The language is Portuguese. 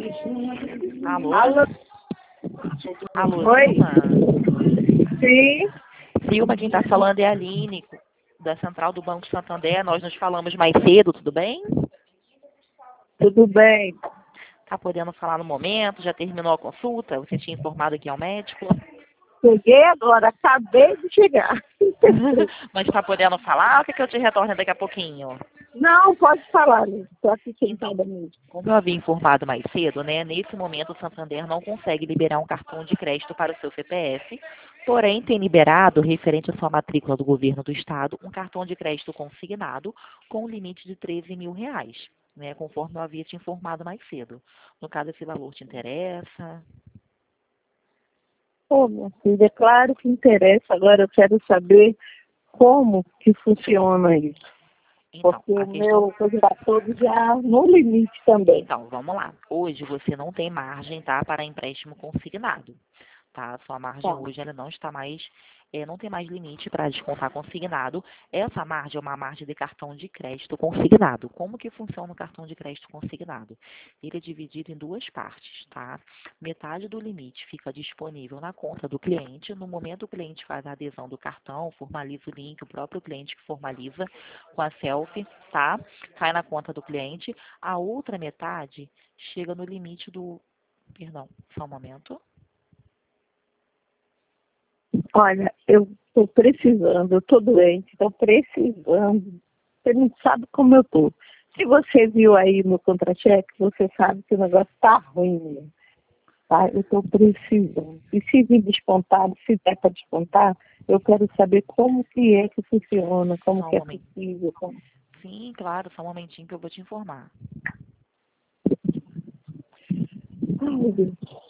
Alô? Alô? Alô, Oi? Vilma? Sim, Vilma, quem está falando é a Aline, da Central do Banco Santander. Nós nos falamos mais cedo, tudo bem? tudo bem. Está podendo falar no momento? Já terminou a consulta? Você tinha informado aqui ao médico? Cheguei agora, acabei de chegar. Mas está podendo falar ou quer que eu te retorne daqui a pouquinho? Não, pode falar, estou aqui Então, sentada mesmo. como eu havia informado mais cedo, né, nesse momento o Santander não consegue liberar um cartão de crédito para o seu CPF, porém tem liberado, referente à sua matrícula do governo do estado, um cartão de crédito consignado com um limite de R$ 13.000, né, conforme eu havia te informado mais cedo. No caso, esse valor te interessa? Ô, minha filha, é claro que interessa. Agora eu quero saber como que funciona isso. Então, Porque a o questão. meu coisa está todo já no limite também. Então, vamos lá. Hoje você não tem margem, tá, para empréstimo consignado, tá? Sua margem Tá. hoje ela não está mais, não tem mais limite para descontar consignado. Essa margem é uma margem de cartão de crédito consignado. Como que funciona o cartão de crédito consignado? Ele é dividido em duas partes, tá? Metade do limite fica disponível na conta do cliente. No momento o cliente faz a adesão do cartão, formaliza o link, o próprio cliente que formaliza com a selfie, tá? Cai na conta do cliente. A outra metade chega no limite do. Perdão, só um momento. Olha, eu estou precisando, eu estou doente, estou precisando. Você não sabe como eu estou. Se você viu aí no contra-cheque, você sabe que o negócio está ruim mesmo. Tá? Eu estou precisando. E se vir descontado, se der para descontar, eu quero saber como que é que funciona, como Só um que é momento. possível. Como... Sim, claro, só um momentinho que eu vou te informar. Ai, meu Deus.